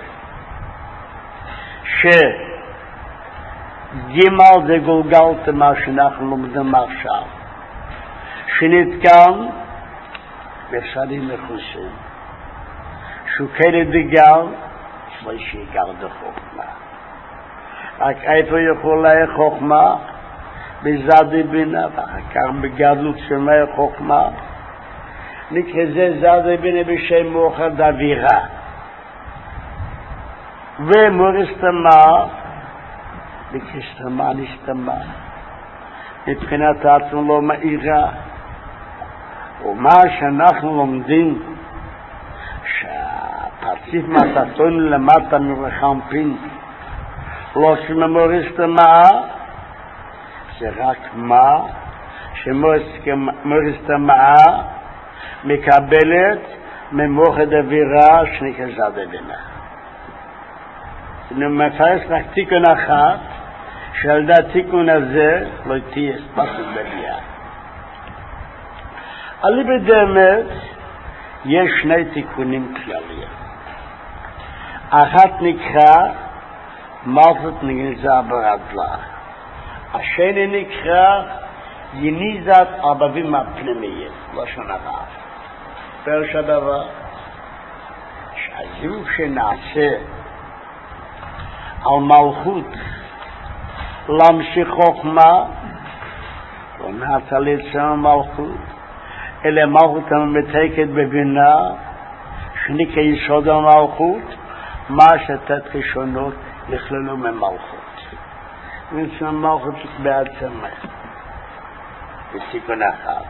שגימל זה גולגלת מה שאנחנו לומדים עכשיו. שנית כאן, בפסדים מחוסים. שהוא כאלה דגל, שלישי גר דחוכמה. רק איפה יכול לה חוכמה? בזד בינה, ואחר כך בגדלות שמה חוכמה. נקרא זה זד בינה בשם מוחד דבירה. ומורס תמה, נקרא סתמה נסתמה. מבחינת עצמו לא מאירה. ומה שאנחנו לומדים, שהפרציף מהתחתון למטה מרחמפין, לא שממורס תמה, זה רק מה שמורס תמה מקבלת ממוחד אווירה שנקרא זד בינה. אני מפרש רק תיקון אחת, שעל דה התיקון הזה לא תהיה ספקת בביאה. עלי בדמת יש שני תיקונים כלליים. אחת נקרא מלכות נגנזה ברדלה. השני נקרא יניזת אבבים הפנימיים, לא שונה רב. פרש הדבר, שהזיווג שנעשה על מלכות להמשיך חוכמה, לא נעשה ליצר מלכות, אלא מלכות המתקת בבינה, שנקרא יסוד המלכות, מה שתת ראשונות נכללו ממלכות. ונצא מלכות בעצמה. בתיקון אחד.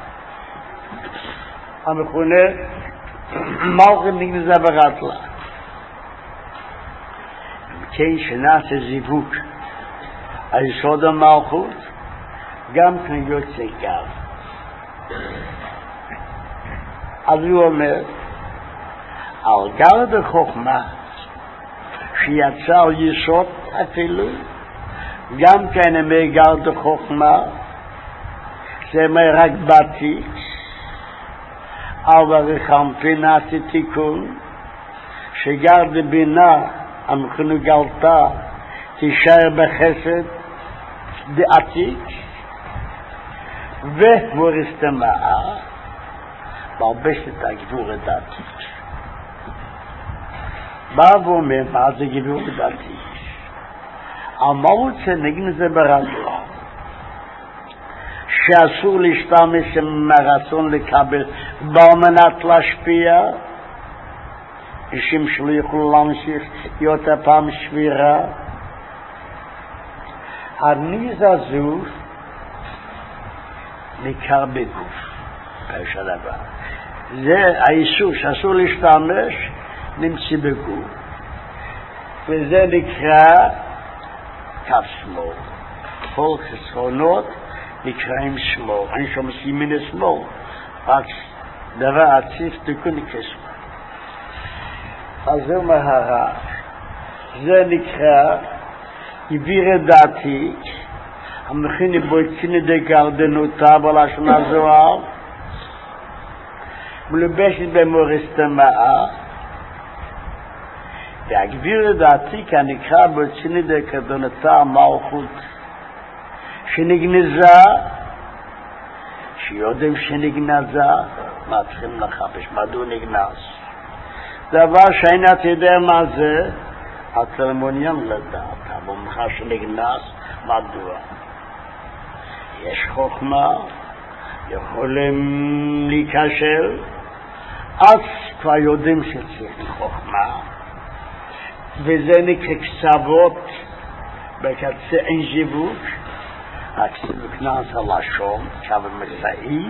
המכונה מלכות נגנזה ברדלה. כן שנעשה זיווג היסוד המלכות, גם כאן יוצא גב. אז הוא אומר, על גרד החוכמה שיצא על יסוד אפילו, גם כאן אמי גרד החוכמה, זה אמי רק באתי, אבל רחמפין עשי תיקון, שגרד בינה, המכונה גלתה, תישאר בחסד, דעתיק ומוריסטמה מלבשת את הגבור הדעתיק. בא ואומר, מה זה גבור הדעתיק? המהות שנגנזה ברדיו שאסור להשתמש עם הרצון לקבל במנת להשפיע, אנשים שלא יוכלו להמשיך להיות הפעם שבירה. הניז הזו ניכר בגוף, פירוש הדבר. זה האיסור שאסור להשתמש נמצא בגוף, וזה נקרא קו שמאל. כל חסרונות נקראים שמאל. אני שומע סימן שמאל, רק דבר עציף תיקון כשמאל. אז זה מהר"ש, זה נקרא עביר דעתיק, המכין בויציני דגרדנותה בלשון הזוהר, מלובשת במוריסטמה, והגביר דעתיק הנקרא בויציני דגרדנותה המלכות, שנגנזה, שיודעים שנגנזה, מה צריכים לחפש, מדוע נגנז? דבר שאין אתה יודע מה זה, אתה לא מעוניין לדעת, אבל ממך שנגנז, מדוע? יש חוכמה, יכולים להיקשר, אז כבר יודעים שצריך חוכמה, וזה נקרא קצוות, בקצה אין זיווג, הקצוות נעש הלשון, קו מסעי,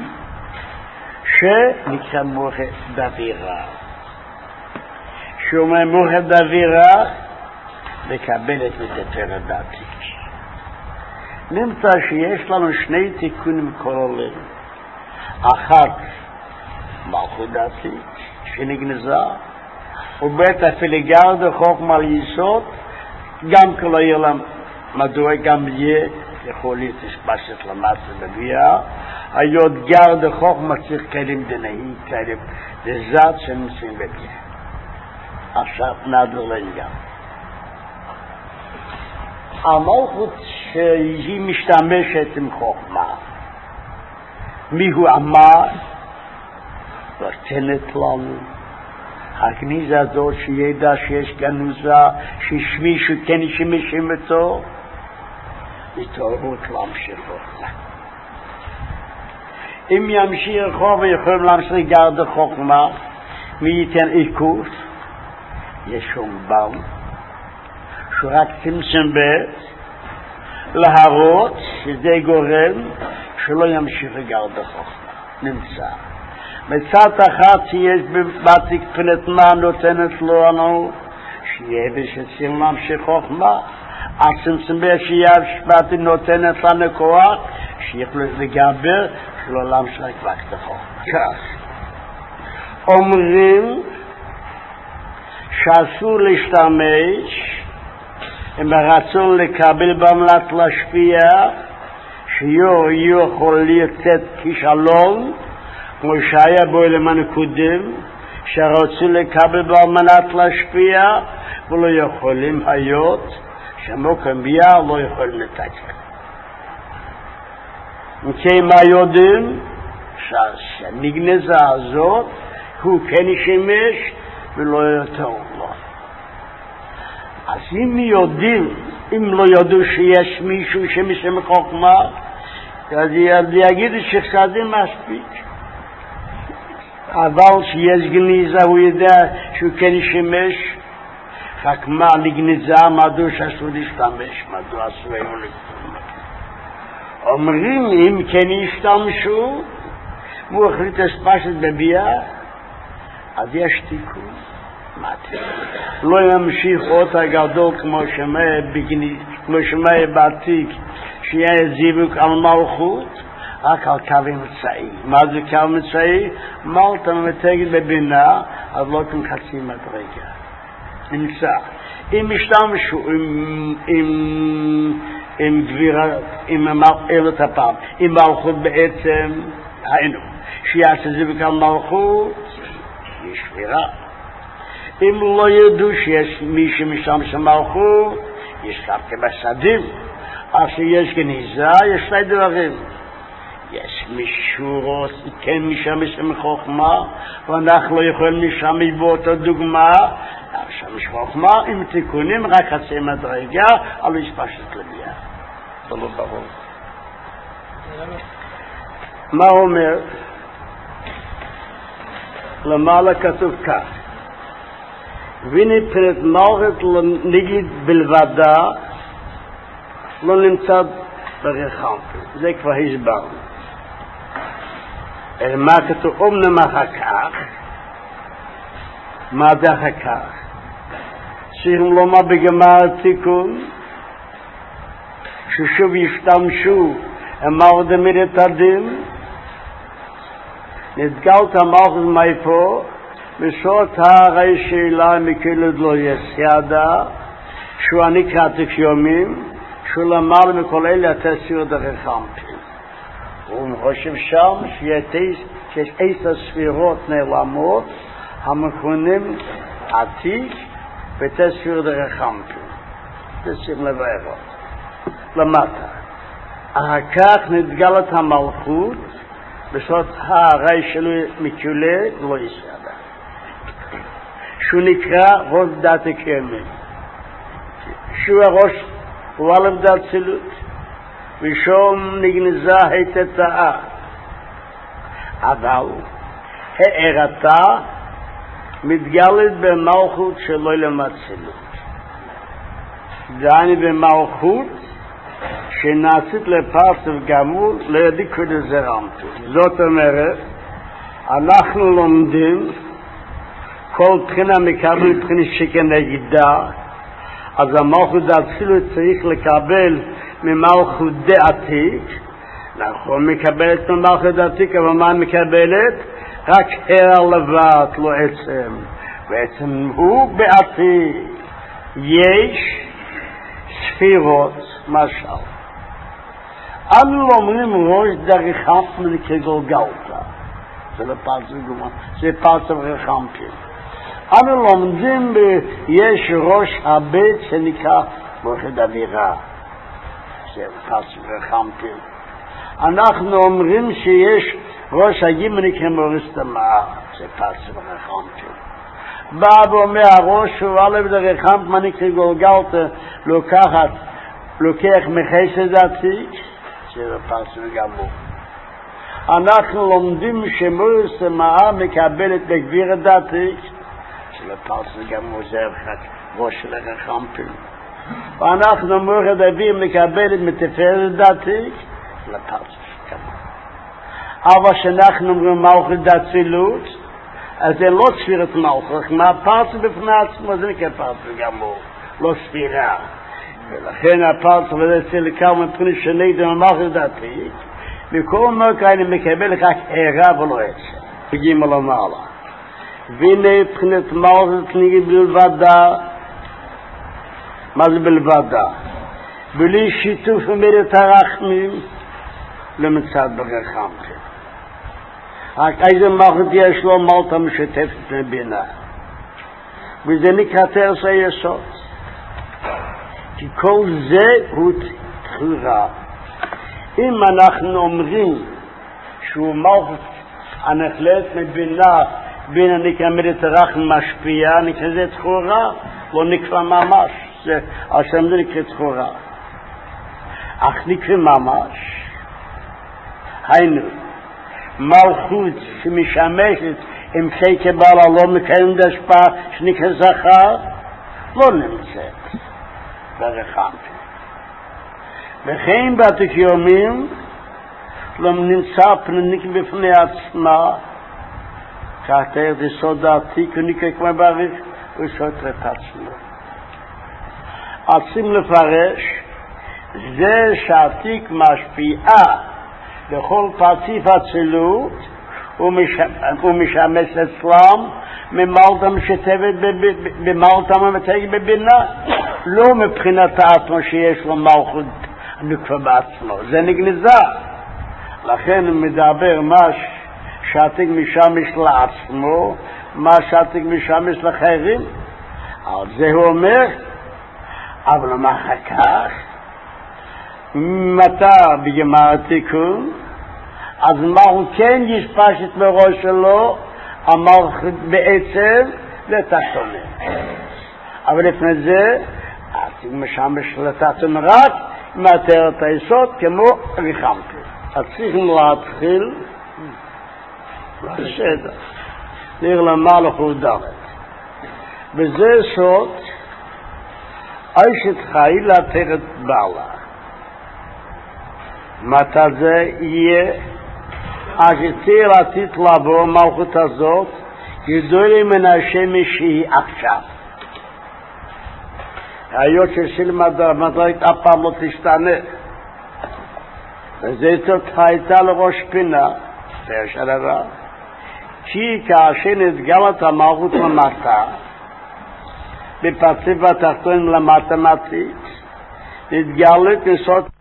שנקרא מוחה דבירה. שאומר מוחה דבירה, לקבל את מתפר דעתיק. נמצא שיש לנו שני תיקונים כוללים. אחת, מלכות דעתיק, שנגנזה, ובית הפילגר דחוכמה ליסוד, גם כל העולם, מדוע גם יהיה, יכול להתשפשת למעשה בביאה, היות גר דחוכמה צריך כלים דנאי, כלים דזת שנמצאים בביאה. עכשיו נעדר לעניין. המלכות שהיא משתמשת עם חוכמה, מיהו אמר? נותנת לנו. הגניזה הזאת שידע שיש גנוזה, שיש מישהו כן שמשם אותו, התעוררות להמשיך חוכמה. אם ימשיך חוכמה יכולים להמשיך גר דחוכמה, מי ייתן עיכוב? יש רמב"ם שרק צמצם בית להראות שזה גורם שלא ימשיך לגר דחוכמה. נמצא מצד אחת שיש בבתיק פנת מה נותנת לנו שיהיה ושצריכים להמשיך חוכמה, אז צמצם בית שיש בתי נותנת לנו כוח שיכולו לגבר שלא להמשיך רק דחוכמה. כך אומרים שאסור להשתמש עם הרצון לקבל במלט להשפיע, שיור יכול לצאת כישלון, כמו שהיה בו למען קודם, שרצו לקבל במלט להשפיע, ולא יכולים להיות, שמוקם ביאה לא יכולים לתקן. וכי מה יודעים? שהנגנזה הזאת, הוא כן ישמש, ולא יותר לא. אז אם יודעים, אם לא ידעו שיש מישהו שמשם חוכמה, אז יגידו שחסדים מספיק. אבל שיש גניזה, הוא יודע שהוא כן ישמש, רק מה לגניזה, מדוע שאסור להשתמש, מדוע אסור היום להשתמש. אומרים, אם כן ישתמשו, הוא החליט להשפשת בביאה, אז יש תיקון. לא ימשיך אותה גדול כמו שמאי בעתיק שיהיה זיווג על מלכות, רק על קו אמצעי. מה זה קו אמצעי? מלטה מתגת בבינה, אז לא כאן חצי מדרגה. נמצא. אם משתמשו עם גבירה, עם אלת הפעם, עם מלכות בעצם, היינו, שיעשה זיווג על מלכות, יש שבירה. אם לא ידעו שיש מי שמשתמש במלכות, יש ככה בסדים, אז שיש גניזה, יש שני דברים. יש מישורות, כן משם משם חוכמה, ואנחנו לא יכולים משם באותה דוגמה, שם יש חוכמה עם תיקונים, רק חצי מדרגה, אבל יש פשוט לביאה. זה לא ברור. מה אומר? למעלה כתוב כך, והנה פרט מלכות נגיד בלבדה, לא נמצא ברחמתי. זה כבר הסברנו. אלא מה כתוב אומנם אחר כך, מה זה אחר כך? צריכים לומר בגמר תיקון, ששוב ישתמשו אמר דמידת הדין, נתגלת המלכות מאיפה, בסוד הרי שאלה מקלד לא יסיידה, שהוא הנקרא תקיומים, שהוא למעלה מכל אלה התסיר דרחמתי. הוא חושב שם שיש עשר ספירות נעלמות, המכונים עתיק ותסיר דרחמתי. תשים לבארות. למטה. אחר כך נתגלת המלכות, בסוד הרי שלו מקולה לא יסיידה. שהוא נקרא ראש דת הקיימים. שהוא הראש הוא על עבדת צילות, ושום נגנזה היתתאה. אבל הערתה מתגלת במלכות שלא למצלות. דעני במלכות שנעשית לפרצף גמור, לא ידיקו לזה רמתו. זאת אומרת, אנחנו לומדים כל בחינה מקבל בחינה שכנגדה, אז המלכות דאצילות צריך לקבל ממלכות דעתיק, נכון מקבלת ממלכות דעתיק, אבל מה מקבלת? רק הער לבד, לא עצם. בעצם הוא בעתיק. יש ספירות, משל. אנו לא אומרים ראש דרחמפין כגולגלתא. זה לא פרצף גמור, זה פרצף רחמפין. אנו לומדים יש ראש הבית שנקרא מוחד אווירה. זה פרצף רחמפין. אנחנו אומרים שיש ראש הגימל נקרא מוריס תמר. זה פרצף רחמפין. בא ואומר הראש הוא עליו דרחמפין נקרא גולגלתא לוקחת, לוקח מחסד עתיק. זה פרצף גמור. אנחנו לומדים שמוריס תמר מקבלת בגביר דעתיק. לפרצף גמור זה ראש של הרחמפין. ואנחנו מורד אוויר מקבלת מתפארת דעתיק לפרצף גמור. אבל שאנחנו אומרים מלכות דאצילות, אז זה לא ספירת מלכות, מה פרצף בפני עצמו זה נקרא פרצף גמור, לא ספירה. ולכן הפרצף הזה צריך לקרוא מבחינת שנגד מלכות דעתיק, וכל מוקר אני מקבל רק הערה ולא עצם. מגיעים על המעלה. והנה מבחינת מלכות נגיד בלבדה. מה זה בלבדה? בלי שיתוף ומידת הרחמים למצד ברחמפין. רק איזה מלכות יש לו מלכה משתפת מבינה. וזה נקרא תרס היסוד. כי כל זה הוא תחירה. אם אנחנו אומרים שהוא מלכות הנחלט מבינה בין הנקרא מידת הרחם משפיעה, נקרא זה תחורה, לא נקרא ממש, זה השם זה נקרא תחורה. אך נקרא ממש, היינו, מלכות שמשמשת עם חיקה בעלה לא מקיים דשפה שנקרא זכר, לא נמצאת ברחמפין. וכן בתקיומים לא נמצא פניניק בפני עצמה, כאתר דסוד העתיק ונקרא כמו בריך וסותר את עצמו. עצים לפרש זה שעתיק משפיעה לכל פרציף הצילות ומשמש אצלם ממלטה משתבת במלטה ממתג בבינה, לא מבחינת העצמו שיש לו מלכות נקפה בעצמו, זה נגנזה. לכן הוא מדבר מה שעתיק משמש לעצמו, מה שעתיק משמש לחיירים. על זה הוא אומר, אבל מה אחר כך? מתי בגמר התיקון, אז מהו כן ישפשת מראש שלו, אמר בעצם לתחתונה. אבל לפני זה, משמש לתחתונה רק מעטרת היסוד כמו ריחמתי. אז צריכים להתחיל בסדר. נראה למה לכו דרת. וזה סוד, אשת חיל להתרת בעלה. מתי זה יהיה? אשתיר עתיד לבוא מלכות הזאת, גדול מן השמש שהיא עכשיו. היות ששל מדרית אף פעם לא תשתנה. וזה הייתה לראש פינה, ויש הדבר. כי כאשר נתגלת המלכות למטה, בפרצוף התחתון למטה מתית, נתגלת נסות